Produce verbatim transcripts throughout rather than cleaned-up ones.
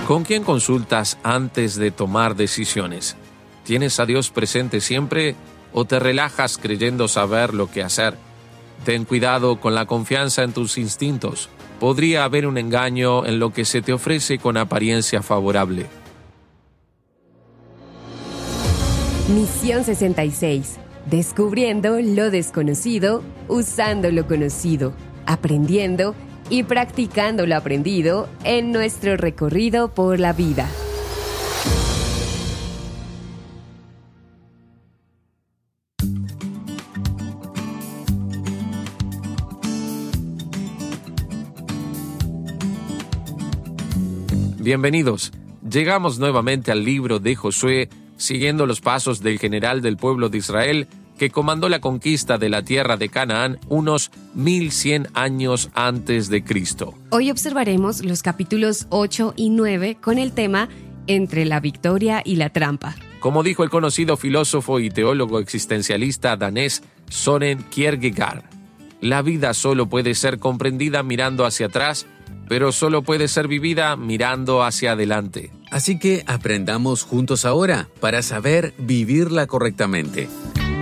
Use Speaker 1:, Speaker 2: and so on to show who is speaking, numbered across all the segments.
Speaker 1: ¿Con quién consultas antes de tomar decisiones? ¿Tienes a Dios presente siempre o te relajas creyendo saber lo que hacer? Ten cuidado con la confianza en tus instintos. Podría haber un engaño en lo que se te ofrece con apariencia favorable.
Speaker 2: Misión sesenta y seis. Descubriendo lo desconocido, usando lo conocido, aprendiendo y practicando lo aprendido en nuestro recorrido por la vida.
Speaker 1: Bienvenidos. Llegamos nuevamente al libro de Josué, siguiendo los pasos del general del pueblo de Israel que comandó la conquista de la tierra de Canaán unos mil cien años antes de Cristo.
Speaker 2: Hoy observaremos los capítulos ocho y nueve con el tema Entre la victoria y la trampa.
Speaker 1: Como dijo el conocido filósofo y teólogo existencialista danés Søren Kierkegaard, la vida solo puede ser comprendida mirando hacia atrás, pero solo puede ser vivida mirando hacia adelante.
Speaker 3: Así que aprendamos juntos ahora para saber vivirla correctamente.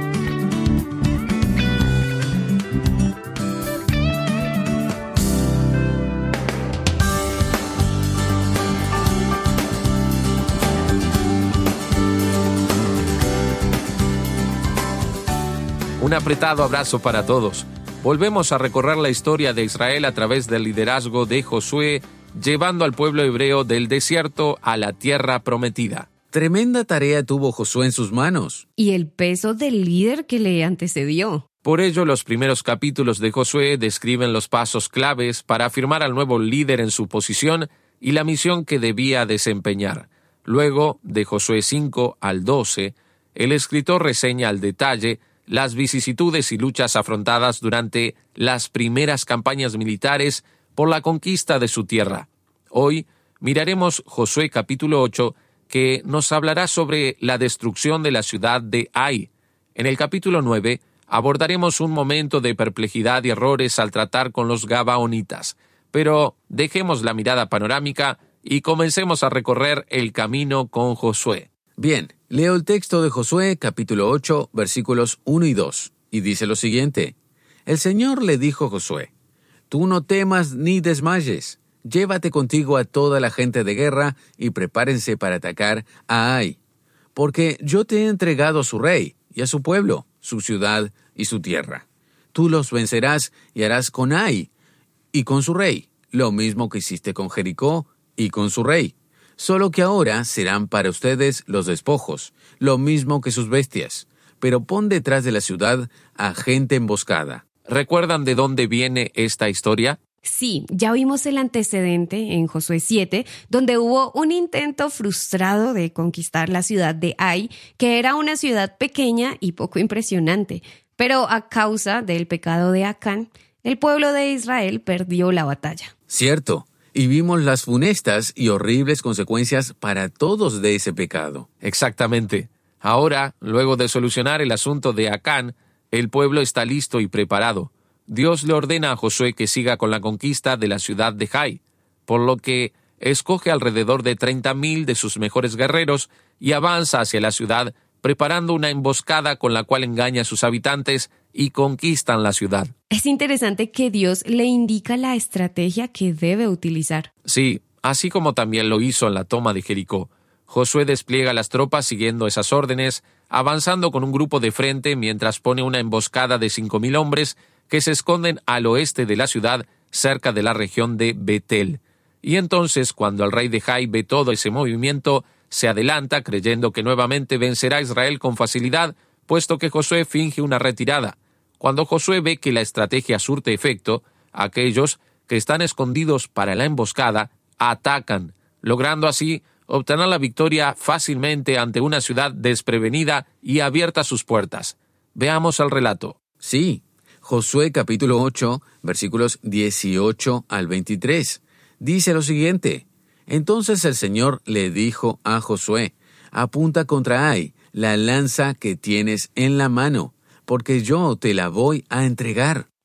Speaker 1: Un apretado abrazo para todos. Volvemos a recorrer la historia de Israel a través del liderazgo de Josué, llevando al pueblo hebreo del desierto a la tierra prometida.
Speaker 3: Tremenda tarea tuvo Josué en sus manos.
Speaker 2: Y el peso del líder que le antecedió.
Speaker 1: Por ello, los primeros capítulos de Josué describen los pasos claves para afirmar al nuevo líder en su posición y la misión que debía desempeñar. Luego, de Josué cinco al doce, el escritor reseña al detalle las vicisitudes y luchas afrontadas durante las primeras campañas militares por la conquista de su tierra. Hoy miraremos Josué capítulo ocho, que nos hablará sobre la destrucción de la ciudad de Ai. En el capítulo nueve abordaremos un momento de perplejidad y errores al tratar con los gabaonitas. Pero dejemos la mirada panorámica y comencemos a recorrer el camino con Josué.
Speaker 3: Bien, leo el texto de Josué, capítulo ocho, versículos uno y dos, y dice lo siguiente. El Señor le dijo a Josué, «Tú no temas ni desmayes. Llévate contigo a toda la gente de guerra y prepárense para atacar a Ai, porque yo te he entregado a su rey y a su pueblo, su ciudad y su tierra. Tú los vencerás y harás con Ai y con su rey, lo mismo que hiciste con Jericó y con su rey. Solo que ahora serán para ustedes los despojos, lo mismo que sus bestias. Pero pon detrás de la ciudad a gente emboscada».
Speaker 1: ¿Recuerdan de dónde viene esta historia?
Speaker 2: Sí, ya vimos el antecedente en Josué siete, donde hubo un intento frustrado de conquistar la ciudad de Ai, que era una ciudad pequeña y poco impresionante. Pero a causa del pecado de Acán, el pueblo de Israel perdió la batalla.
Speaker 3: Cierto. Y vimos las funestas y horribles consecuencias para todos de ese pecado.
Speaker 1: Exactamente. Ahora, luego de solucionar el asunto de Acán, el pueblo está listo y preparado. Dios le ordena a Josué que siga con la conquista de la ciudad de Ai, por lo que escoge alrededor de treinta mil de sus mejores guerreros y avanza hacia la ciudad, preparando una emboscada con la cual engaña a sus habitantes y conquistan la ciudad.
Speaker 2: Es interesante que Dios le indica la estrategia que debe utilizar.
Speaker 1: Sí, así como también lo hizo en la toma de Jericó. Josué despliega las tropas siguiendo esas órdenes, avanzando con un grupo de frente mientras pone una emboscada de cinco mil hombres que se esconden al oeste de la ciudad, cerca de la región de Betel. Y entonces, cuando el rey de Ai ve todo ese movimiento, se adelanta creyendo que nuevamente vencerá a Israel con facilidad, puesto que Josué finge una retirada. Cuando Josué ve que la estrategia surte efecto, aquellos que están escondidos para la emboscada atacan, logrando así obtener la victoria fácilmente ante una ciudad desprevenida y abierta sus puertas. Veamos el relato.
Speaker 3: Sí, Josué capítulo ocho, versículos dieciocho al veintitrés. Dice lo siguiente. Entonces el Señor le dijo a Josué, apunta contra Ai la lanza que tienes en la mano, porque yo te la voy a entregar.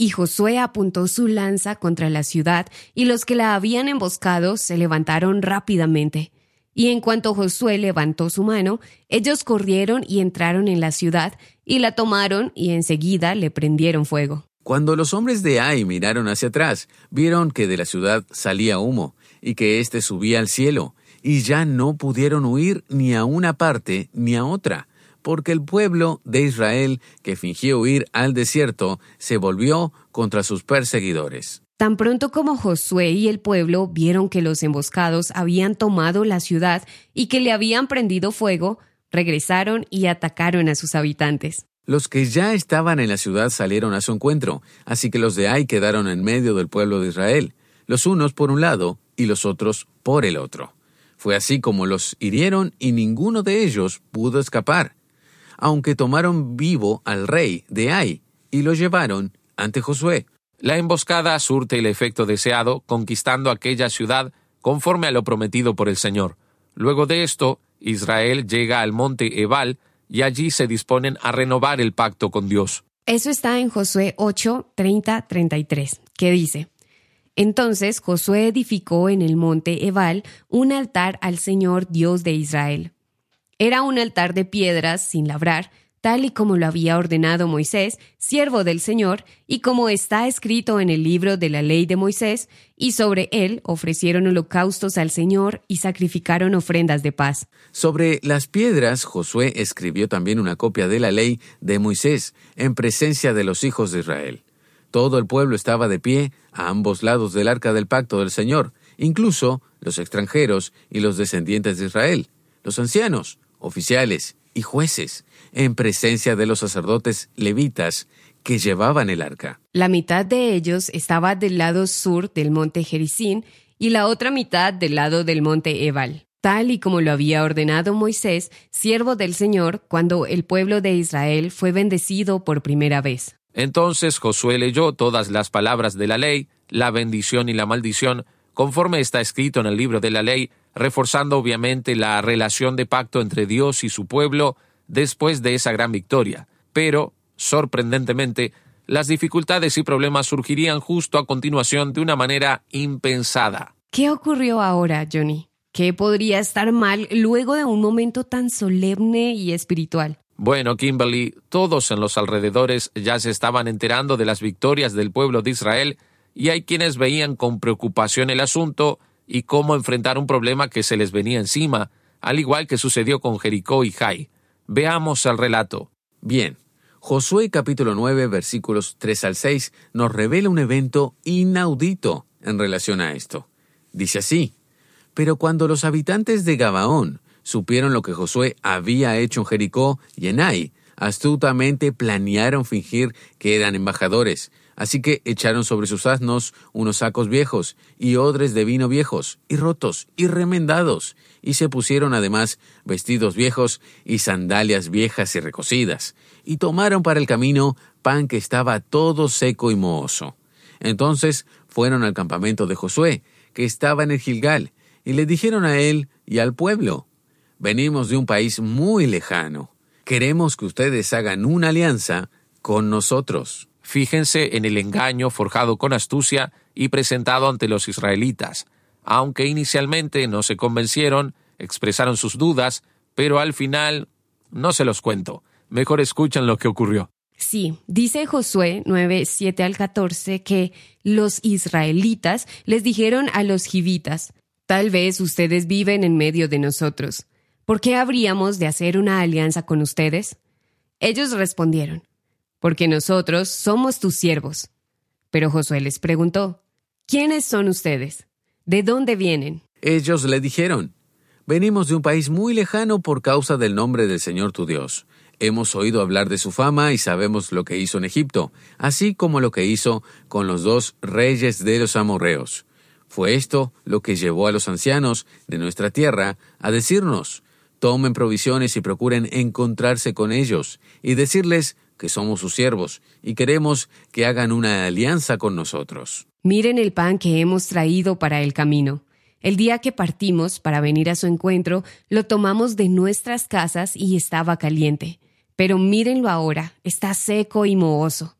Speaker 2: Y Josué apuntó su lanza contra la ciudad, y los que la habían emboscado se levantaron rápidamente. Y en cuanto Josué levantó su mano, ellos corrieron y entraron en la ciudad, y la tomaron, y enseguida le prendieron fuego.
Speaker 3: Cuando los hombres de Ai miraron hacia atrás, vieron que de la ciudad salía humo, y que éste subía al cielo, y ya no pudieron huir ni a una parte ni a otra, porque el pueblo de Israel, que fingió huir al desierto, se volvió contra sus perseguidores.
Speaker 2: Tan pronto como Josué y el pueblo vieron que los emboscados habían tomado la ciudad y que le habían prendido fuego, regresaron y atacaron a sus habitantes.
Speaker 3: Los que ya estaban en la ciudad salieron a su encuentro, así que los de Ai quedaron en medio del pueblo de Israel, los unos por un lado y los otros por el otro. Fue así como los hirieron y ninguno de ellos pudo escapar, aunque tomaron vivo al rey de Ai y lo llevaron ante Josué.
Speaker 1: La emboscada surte el efecto deseado, conquistando aquella ciudad conforme a lo prometido por el Señor. Luego de esto, Israel llega al monte Ebal y allí se disponen a renovar el pacto con Dios.
Speaker 2: Eso está en Josué ocho, treinta a treinta y tres, que dice: Entonces Josué edificó en el monte Ebal un altar al Señor Dios de Israel. Era un altar de piedras sin labrar, tal y como lo había ordenado Moisés, siervo del Señor, y como está escrito en el libro de la ley de Moisés, y sobre él ofrecieron holocaustos al Señor y sacrificaron ofrendas de paz.
Speaker 3: Sobre las piedras, Josué escribió también una copia de la ley de Moisés, en presencia de los hijos de Israel. Todo el pueblo estaba de pie a ambos lados del arca del pacto del Señor, incluso los extranjeros y los descendientes de Israel, los ancianos, oficiales y jueces, en presencia de los sacerdotes levitas que llevaban el arca.
Speaker 2: La mitad de ellos estaba del lado sur del monte Gerizim y la otra mitad del lado del monte Ebal, tal y como lo había ordenado Moisés, siervo del Señor, cuando el pueblo de Israel fue bendecido por primera vez.
Speaker 1: Entonces Josué leyó todas las palabras de la ley, la bendición y la maldición, conforme está escrito en el libro de la ley, reforzando obviamente la relación de pacto entre Dios y su pueblo después de esa gran victoria. Pero, sorprendentemente, las dificultades y problemas surgirían justo a continuación de una manera impensada.
Speaker 2: ¿Qué ocurrió ahora, Johnny? ¿Qué podría estar mal luego de un momento tan solemne y espiritual?
Speaker 1: Bueno, Kimberly, todos en los alrededores ya se estaban enterando de las victorias del pueblo de Israel y hay quienes veían con preocupación el asunto y cómo enfrentar un problema que se les venía encima, al igual que sucedió con Jericó y Jai. Veamos el relato.
Speaker 3: Bien, Josué capítulo nueve, versículos tres al seis, nos revela un evento inaudito en relación a esto. Dice así: Pero cuando los habitantes de Gabaón supieron lo que Josué había hecho en Jericó y en Ai, astutamente planearon fingir que eran embajadores. Así que echaron sobre sus asnos unos sacos viejos y odres de vino viejos y rotos y remendados, y se pusieron además vestidos viejos y sandalias viejas y recocidas, y tomaron para el camino pan que estaba todo seco y mohoso. Entonces fueron al campamento de Josué, que estaba en el Gilgal, y le dijeron a él y al pueblo: Venimos de un país muy lejano. Queremos que ustedes hagan una alianza con nosotros.
Speaker 1: Fíjense en el engaño forjado con astucia y presentado ante los israelitas. Aunque inicialmente no se convencieron, expresaron sus dudas, pero al final no se los cuento. Mejor escuchen lo que ocurrió.
Speaker 2: Sí, dice Josué nueve, siete al catorce que los israelitas les dijeron a los givitas: Tal vez ustedes viven en medio de nosotros. ¿Por qué habríamos de hacer una alianza con ustedes? Ellos respondieron: Porque nosotros somos tus siervos. Pero Josué les preguntó: ¿Quiénes son ustedes? ¿De dónde vienen?
Speaker 3: Ellos le dijeron: Venimos de un país muy lejano por causa del nombre del Señor tu Dios. Hemos oído hablar de su fama y sabemos lo que hizo en Egipto, así como lo que hizo con los dos reyes de los amorreos. Fue esto lo que llevó a los ancianos de nuestra tierra a decirnos: Tomen provisiones y procuren encontrarse con ellos y decirles que somos sus siervos y queremos que hagan una alianza con nosotros.
Speaker 2: Miren el pan que hemos traído para el camino. El día que partimos para venir a su encuentro, lo tomamos de nuestras casas y estaba caliente. Pero mírenlo ahora, está seco y mohoso.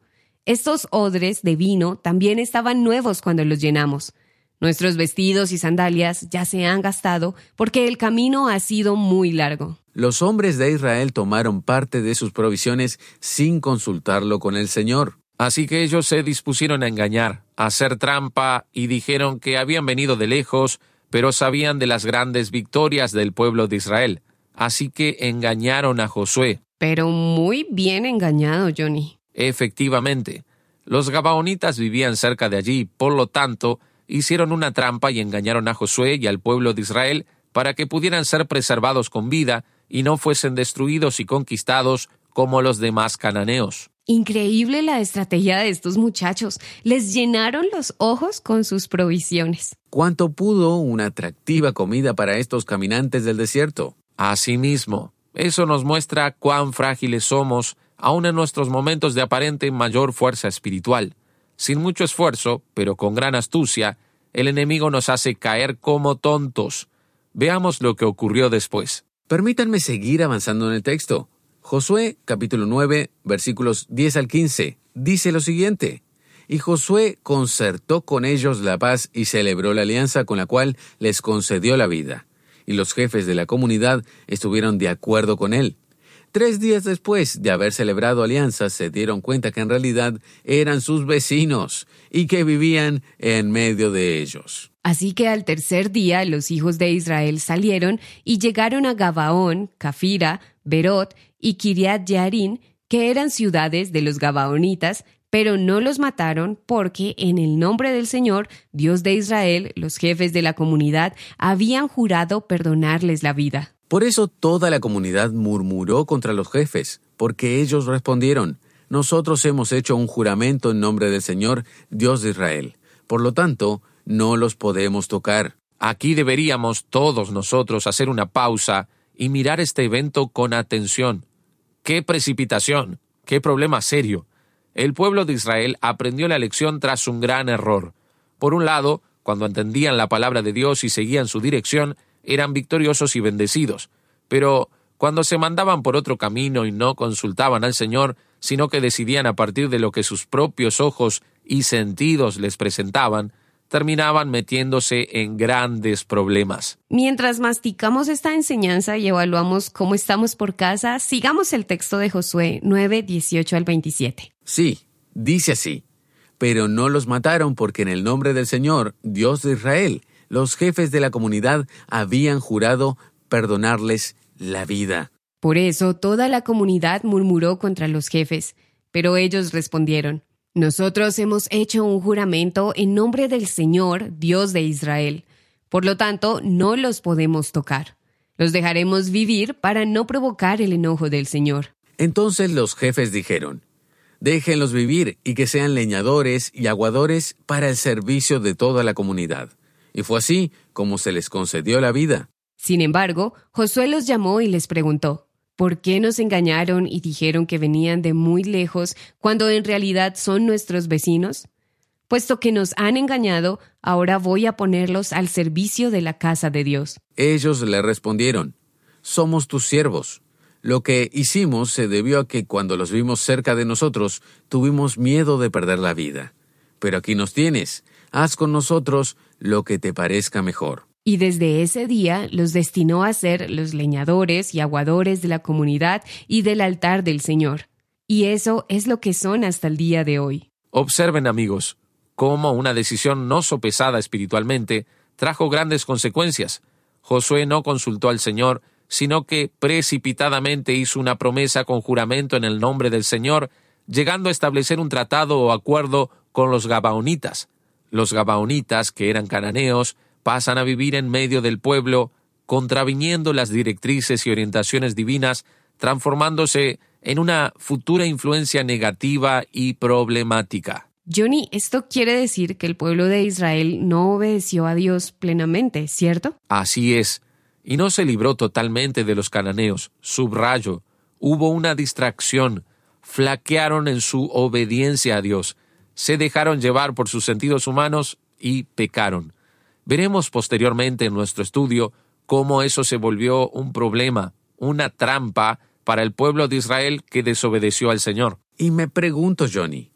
Speaker 2: Estos odres de vino también estaban nuevos cuando los llenamos. Nuestros vestidos y sandalias ya se han gastado porque el camino ha sido muy largo.
Speaker 3: Los hombres de Israel tomaron parte de sus provisiones sin consultarlo con el Señor.
Speaker 1: Así que ellos se dispusieron a engañar, a hacer trampa, y dijeron que habían venido de lejos, pero sabían de las grandes victorias del pueblo de Israel. Así que engañaron a Josué.
Speaker 2: Pero muy bien engañado, Johnny.
Speaker 1: Efectivamente, los gabaonitas vivían cerca de allí, por lo tanto, hicieron una trampa y engañaron a Josué y al pueblo de Israel para que pudieran ser preservados con vida y no fuesen destruidos y conquistados como los demás cananeos.
Speaker 2: Increíble la estrategia de estos muchachos. Les llenaron los ojos con sus provisiones.
Speaker 3: ¿Cuánto pudo una atractiva comida para estos caminantes del desierto?
Speaker 1: Asimismo, eso nos muestra cuán frágiles somos, aun en nuestros momentos de aparente mayor fuerza espiritual. Sin mucho esfuerzo, pero con gran astucia, el enemigo nos hace caer como tontos. Veamos lo que ocurrió después.
Speaker 3: Permítanme seguir avanzando en el texto. Josué, capítulo nueve, versículos diez al quince, dice lo siguiente: Y Josué concertó con ellos la paz y celebró la alianza con la cual les concedió la vida. Y los jefes de la comunidad estuvieron de acuerdo con él. Tres días después de haber celebrado alianzas, se dieron cuenta que en realidad eran sus vecinos y que vivían en medio de ellos.
Speaker 2: Así que al tercer día los hijos de Israel salieron y llegaron a Gabaón, Cafira, Berot y Kiriat Jearim, que eran ciudades de los gabaonitas, pero no los mataron porque en el nombre del Señor, Dios de Israel, los jefes de la comunidad habían jurado perdonarles la vida.
Speaker 3: Por eso toda la comunidad murmuró contra los jefes, porque ellos respondieron: Nosotros hemos hecho un juramento en nombre del Señor, Dios de Israel. Por lo tanto, no los podemos tocar.
Speaker 1: Aquí deberíamos todos nosotros hacer una pausa y mirar este evento con atención. ¡Qué precipitación! ¡Qué problema serio! El pueblo de Israel aprendió la lección tras un gran error. Por un lado, cuando entendían la palabra de Dios y seguían su dirección, eran victoriosos y bendecidos. Pero cuando se mandaban por otro camino y no consultaban al Señor, sino que decidían a partir de lo que sus propios ojos y sentidos les presentaban, terminaban metiéndose en grandes problemas.
Speaker 2: Mientras masticamos esta enseñanza y evaluamos cómo estamos por casa, sigamos el texto de Josué nueve, dieciocho al veintisiete.
Speaker 3: Sí, dice así: Pero no los mataron porque en el nombre del Señor, Dios de Israel, los jefes de la comunidad habían jurado perdonarles la vida.
Speaker 2: Por eso toda la comunidad murmuró contra los jefes, pero ellos respondieron: Nosotros hemos hecho un juramento en nombre del Señor, Dios de Israel. Por lo tanto, no los podemos tocar. Los dejaremos vivir para no provocar el enojo del Señor.
Speaker 3: Entonces los jefes dijeron: Déjenlos vivir y que sean leñadores y aguadores para el servicio de toda la comunidad. Y fue así como se les concedió la vida.
Speaker 2: Sin embargo, Josué los llamó y les preguntó: ¿Por qué nos engañaron y dijeron que venían de muy lejos cuando en realidad son nuestros vecinos? Puesto que nos han engañado, ahora voy a ponerlos al servicio de la casa de Dios.
Speaker 3: Ellos le respondieron: Somos tus siervos. Lo que hicimos se debió a que cuando los vimos cerca de nosotros, tuvimos miedo de perder la vida. Pero aquí nos tienes. Haz con nosotros lo que te parezca mejor.
Speaker 2: Y desde ese día los destinó a ser los leñadores y aguadores de la comunidad y del altar del Señor. Y eso es lo que son hasta el día de hoy.
Speaker 1: Observen, amigos, cómo una decisión no sopesada espiritualmente trajo grandes consecuencias. Josué no consultó al Señor, sino que precipitadamente hizo una promesa con juramento en el nombre del Señor, llegando a establecer un tratado o acuerdo con los gabaonitas. Los gabaonitas, que eran cananeos, pasan a vivir en medio del pueblo, contraviniendo las directrices y orientaciones divinas, transformándose en una futura influencia negativa y problemática.
Speaker 2: Johnny, esto quiere decir que el pueblo de Israel no obedeció a Dios plenamente, ¿cierto?
Speaker 1: Así es, y no se libró totalmente de los cananeos. Subrayo, hubo una distracción, flaquearon en su obediencia a Dios, se dejaron llevar por sus sentidos humanos y pecaron. Veremos posteriormente en nuestro estudio cómo eso se volvió un problema, una trampa para el pueblo de Israel que desobedeció al Señor.
Speaker 3: Y me pregunto, Johnny,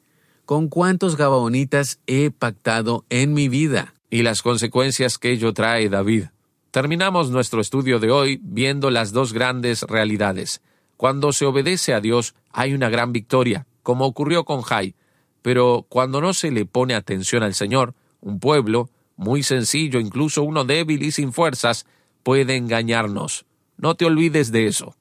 Speaker 3: ¿con cuántos gabaonitas he pactado en mi vida?
Speaker 1: Y las consecuencias que ello trae, David. Terminamos nuestro estudio de hoy viendo las dos grandes realidades. Cuando se obedece a Dios, hay una gran victoria, como ocurrió con Jai. Pero cuando no se le pone atención al Señor, un pueblo, muy sencillo, incluso uno débil y sin fuerzas, puede engañarnos. No te olvides de eso.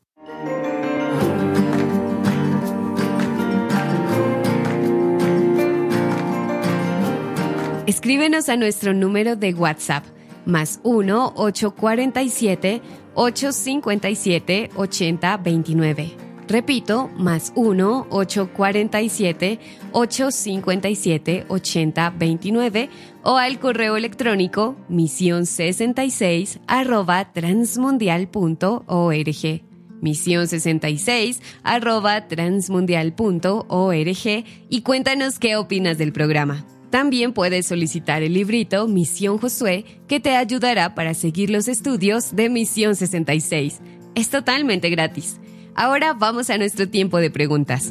Speaker 2: Escríbenos a nuestro número de WhatsApp, más uno ocho cuatro siete, ocho cinco siete, ocho cero dos nueve. Repito, más uno ocho cuatro siete, ocho cinco siete, ocho cero dos nueve o al correo electrónico misión sesenta y seis arroba transmundial punto org. misión sesenta y seis arroba transmundial punto org y cuéntanos qué opinas del programa. También puedes solicitar el librito Misión Josué, que te ayudará para seguir los estudios de Misión sesenta y seis. Es totalmente gratis. Ahora vamos a nuestro tiempo de preguntas.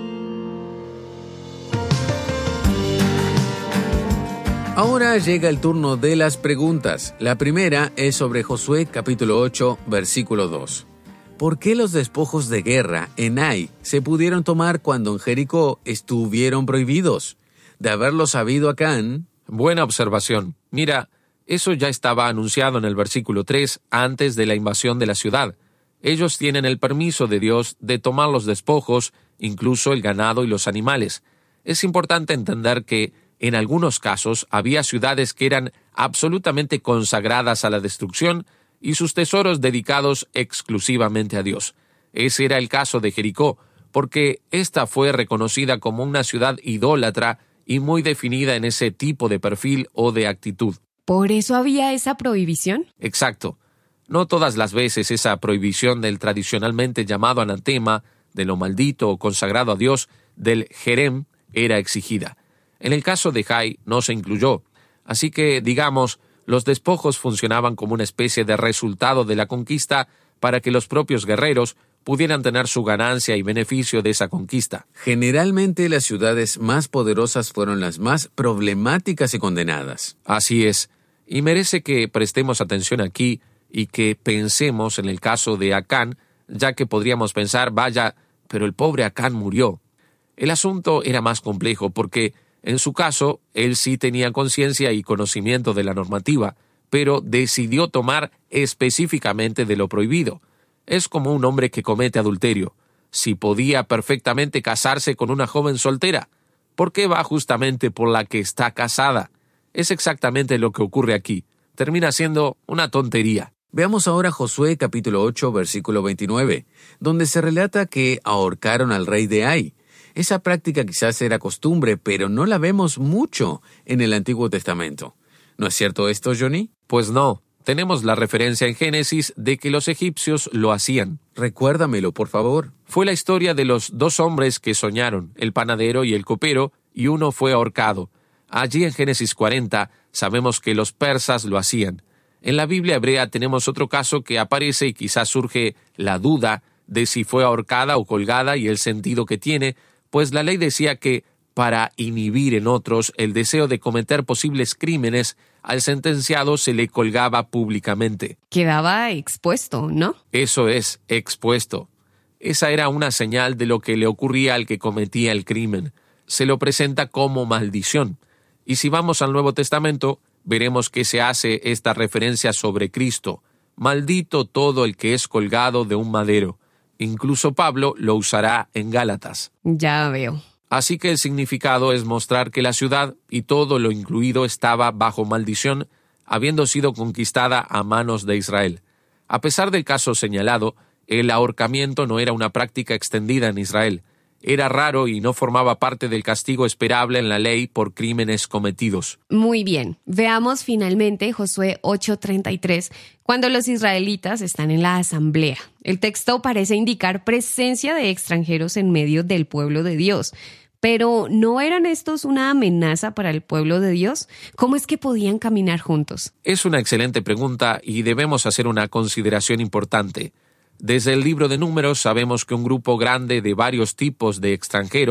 Speaker 3: Ahora llega el turno de las preguntas. La primera es sobre Josué capítulo ocho, versículo dos. ¿Por qué los despojos de guerra en Ai se pudieron tomar cuando en Jericó estuvieron prohibidos? De haberlo sabido Acán.
Speaker 1: Buena observación. Mira, eso ya estaba anunciado en el versículo tres antes de la invasión de la ciudad. Ellos tienen el permiso de Dios de tomar los despojos, incluso el ganado y los animales. Es importante entender que, en algunos casos, había ciudades que eran absolutamente consagradas a la destrucción y sus tesoros dedicados exclusivamente a Dios. Ese era el caso de Jericó, porque ésta fue reconocida como una ciudad idólatra y muy definida en ese tipo de perfil o de actitud.
Speaker 2: ¿Por eso había esa prohibición?
Speaker 1: Exacto. No todas las veces esa prohibición del tradicionalmente llamado anatema, de lo maldito o consagrado a Dios, del jerem, era exigida. En el caso de Jai no se incluyó. Así que, digamos, los despojos funcionaban como una especie de resultado de la conquista para que los propios guerreros pudieran tener su ganancia y beneficio de esa conquista.
Speaker 3: Generalmente las ciudades más poderosas fueron las más problemáticas y condenadas.
Speaker 1: Así es, y merece que prestemos atención aquí y que pensemos en el caso de Acán, ya que podríamos pensar, vaya, pero el pobre Acán murió. El asunto era más complejo porque, en su caso, él sí tenía conciencia y conocimiento de la normativa, pero decidió tomar específicamente de lo prohibido. Es como un hombre que comete adulterio. Si podía perfectamente casarse con una joven soltera, ¿por qué va justamente por la que está casada? Es exactamente lo que ocurre aquí. Termina siendo una tontería.
Speaker 3: Veamos ahora Josué capítulo ocho, versículo veintinueve, donde se relata que ahorcaron al rey de Ai. Esa práctica quizás era costumbre, pero no la vemos mucho en el Antiguo Testamento. ¿No es cierto esto, Johnny?
Speaker 1: Pues no. Tenemos la referencia en Génesis de que los egipcios lo hacían.
Speaker 3: Recuérdamelo, por favor.
Speaker 1: Fue la historia de los dos hombres que soñaron, el panadero y el copero, y uno fue ahorcado. Allí en Génesis cuarenta sabemos que los persas lo hacían. En la Biblia hebrea tenemos otro caso que aparece y quizás surge la duda de si fue ahorcada o colgada y el sentido que tiene, pues la ley decía que para inhibir en otros el deseo de cometer posibles crímenes, al sentenciado se le colgaba públicamente.
Speaker 2: Quedaba expuesto, ¿no?
Speaker 1: Eso es, expuesto. Esa era una señal de lo que le ocurría al que cometía el crimen. Se lo presenta como maldición. Y si vamos al Nuevo Testamento, veremos que se hace esta referencia sobre Cristo. Maldito todo el que es colgado de un madero. Incluso Pablo lo usará en Gálatas.
Speaker 2: Ya veo.
Speaker 1: Así que el significado es mostrar que la ciudad y todo lo incluido estaba bajo maldición, habiendo sido conquistada a manos de Israel. A pesar del caso señalado, el ahorcamiento no era una práctica extendida en Israel. Era raro y no formaba parte del castigo esperable en la ley por crímenes cometidos.
Speaker 2: Muy bien. Veamos finalmente Josué ocho treinta y tres, cuando los israelitas están en la asamblea. El texto parece indicar presencia de extranjeros en medio del pueblo de Dios. Pero, ¿no eran estos una amenaza para el pueblo de Dios? ¿Cómo es que podían caminar juntos?
Speaker 1: Es una excelente pregunta y debemos hacer una consideración importante. Desde el libro de Números sabemos que un grupo grande de varios tipos de extranjeros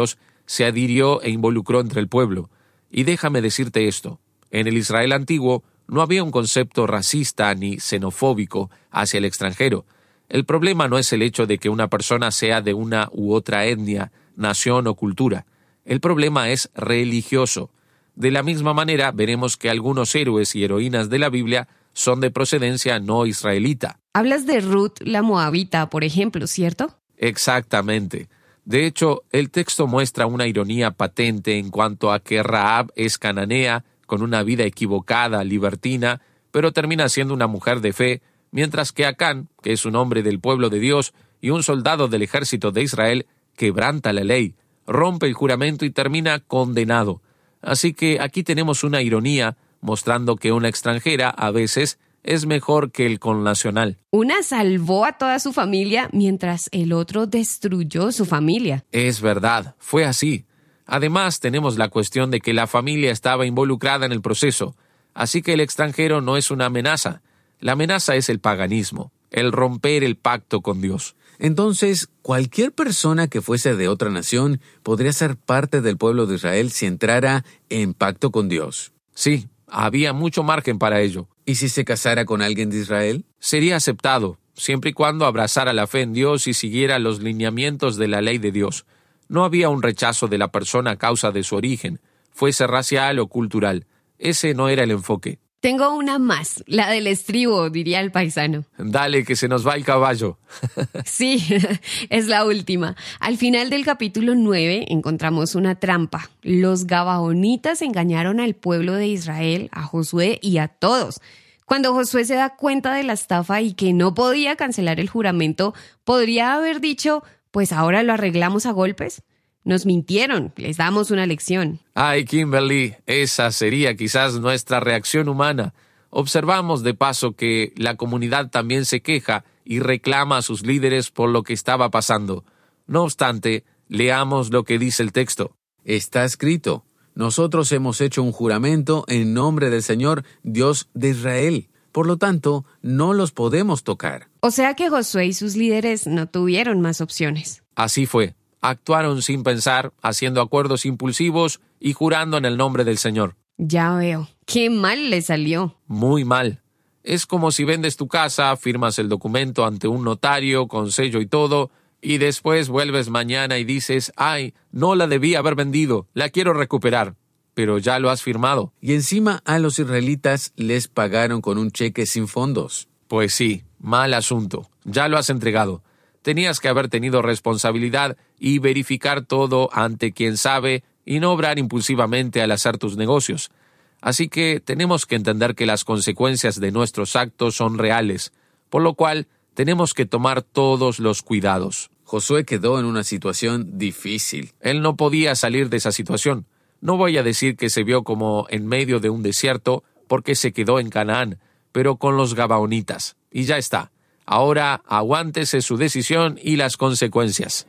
Speaker 1: se adhirió e involucró entre el pueblo. Y déjame decirte esto, en el Israel antiguo no había un concepto racista ni xenofóbico hacia el extranjero. El problema no es el hecho de que una persona sea de una u otra etnia, nación o cultura. El problema es religioso. De la misma manera, veremos que algunos héroes y heroínas de la Biblia son de procedencia no israelita.
Speaker 2: Hablas de Ruth la Moabita, por ejemplo, ¿cierto?
Speaker 1: Exactamente. De hecho, el texto muestra una ironía patente en cuanto a que Rahab es cananea, con una vida equivocada, libertina, pero termina siendo una mujer de fe, mientras que Acán, que es un hombre del pueblo de Dios y un soldado del ejército de Israel, quebranta la ley, rompe el juramento y termina condenado. Así que aquí tenemos una ironía mostrando que una extranjera a veces es mejor que el connacional.
Speaker 2: Una salvó a toda su familia mientras el otro destruyó su familia.
Speaker 1: Es verdad, fue así. Además, tenemos la cuestión de que la familia estaba involucrada en el proceso, así que el extranjero no es una amenaza. La amenaza es el paganismo, el romper el pacto con Dios.
Speaker 3: Entonces, cualquier persona que fuese de otra nación podría ser parte del pueblo de Israel si entrara en pacto con Dios.
Speaker 1: Sí, había mucho margen para ello.
Speaker 3: ¿Y si se casara con alguien de Israel?
Speaker 1: Sería aceptado, siempre y cuando abrazara la fe en Dios y siguiera los lineamientos de la ley de Dios. No había un rechazo de la persona a causa de su origen, fuese racial o cultural. Ese no era el enfoque.
Speaker 2: Tengo una más, la del estribo, diría el paisano.
Speaker 1: Dale, que se nos va el caballo.
Speaker 2: Sí, es la última. Al final del capítulo nueve encontramos una trampa. Los gabaonitas engañaron al pueblo de Israel, a Josué y a todos. Cuando Josué se da cuenta de la estafa y que no podía cancelar el juramento, podría haber dicho, pues ahora lo arreglamos a golpes. Nos mintieron, les damos una lección.
Speaker 1: Ay, Kimberly, esa sería quizás nuestra reacción humana. Observamos de paso que la comunidad también se queja y reclama a sus líderes por lo que estaba pasando. No obstante, leamos lo que dice el texto.
Speaker 3: Está escrito, nosotros hemos hecho un juramento en nombre del Señor, Dios de Israel. Por lo tanto, no los podemos tocar.
Speaker 2: O sea que Josué y sus líderes no tuvieron más opciones.
Speaker 1: Así fue. Actuaron sin pensar, haciendo acuerdos impulsivos y jurando en el nombre del Señor.
Speaker 2: Ya veo. Qué mal le salió.
Speaker 1: Muy mal. Es como si vendes tu casa, firmas el documento ante un notario con sello y todo, y después vuelves mañana y dices, ay, no la debí haber vendido, la quiero recuperar. Pero ya lo has firmado.
Speaker 3: Y encima a los israelitas les pagaron con un cheque sin fondos.
Speaker 1: Pues sí, mal asunto. Ya lo has entregado. Tenías que haber tenido responsabilidad y verificar todo ante quien sabe y no obrar impulsivamente al hacer tus negocios. Así que tenemos que entender que las consecuencias de nuestros actos son reales, por lo cual tenemos que tomar todos los cuidados.
Speaker 3: Josué quedó en una situación difícil.
Speaker 1: Él no podía salir de esa situación. No voy a decir que se vio como en medio de un desierto porque se quedó en Canaán, pero con los gabaonitas. Y ya está. Ahora aguántese su decisión y las consecuencias.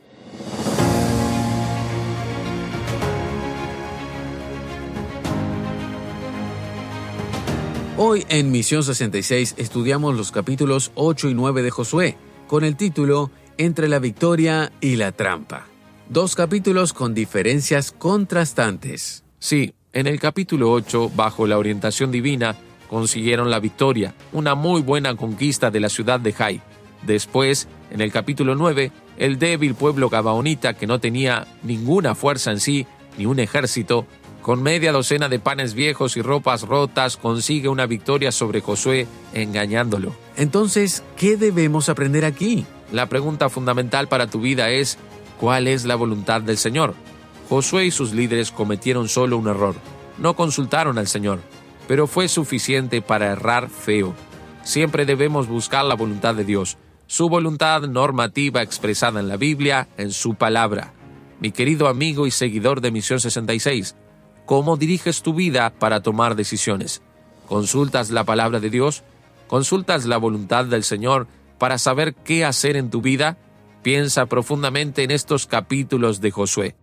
Speaker 3: Hoy en Misión sesenta y seis estudiamos los capítulos ocho y nueve de Josué, con el título Entre la victoria y la trampa. Dos capítulos con diferencias contrastantes.
Speaker 1: Sí, en el capítulo ocho, bajo la orientación divina, consiguieron la victoria, una muy buena conquista de la ciudad de Jai. Después, en el capítulo nueve, el débil pueblo gabaonita, que no tenía ninguna fuerza en sí, ni un ejército, con media docena de panes viejos y ropas rotas, consigue una victoria sobre Josué, engañándolo.
Speaker 3: Entonces, ¿qué debemos aprender aquí?
Speaker 1: La pregunta fundamental para tu vida es, ¿cuál es la voluntad del Señor? Josué y sus líderes cometieron solo un error. No consultaron al Señor, pero fue suficiente para errar feo. Siempre debemos buscar la voluntad de Dios, su voluntad normativa expresada en la Biblia, en su palabra. Mi querido amigo y seguidor de Misión sesenta y seis, ¿cómo diriges tu vida para tomar decisiones? ¿Consultas la palabra de Dios? ¿Consultas la voluntad del Señor para saber qué hacer en tu vida? Piensa profundamente en estos capítulos de Josué.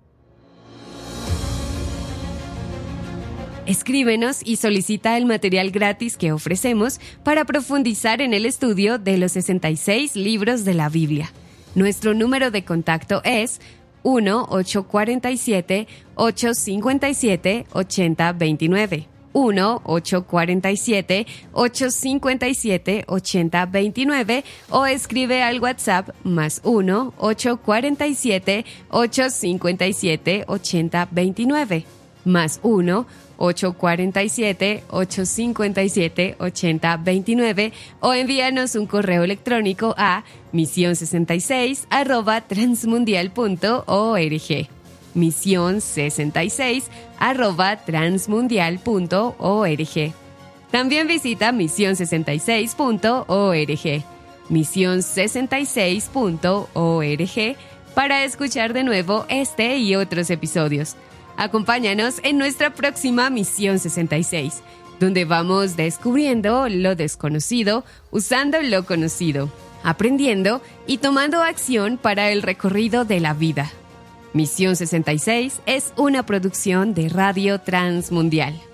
Speaker 2: Escríbenos y solicita el material gratis que ofrecemos para profundizar en el estudio de los sesenta y seis libros de la Biblia. Nuestro número de contacto es uno ocho cuatro siete, ocho cinco siete, ocho cero dos nueve. uno ocho cuatro siete, ocho cinco siete, ocho cero dos nueve o escribe al WhatsApp más uno ocho cuatro siete, ocho cinco siete, ocho cero dos nueve. Más uno ocho cuatro siete, ocho cinco siete, ocho cero dos nueve o envíanos un correo electrónico a misión sesenta y seis arroba transmundial punto org. misión sesenta y seis arroba transmundial punto org. También visita misión sesenta y seis punto org. misión sesenta y seis punto org para escuchar de nuevo este y otros episodios. Acompáñanos en nuestra próxima Misión sesenta y seis, donde vamos descubriendo lo desconocido usando lo conocido, aprendiendo y tomando acción para el recorrido de la vida. Misión sesenta y seis es una producción de Radio Transmundial.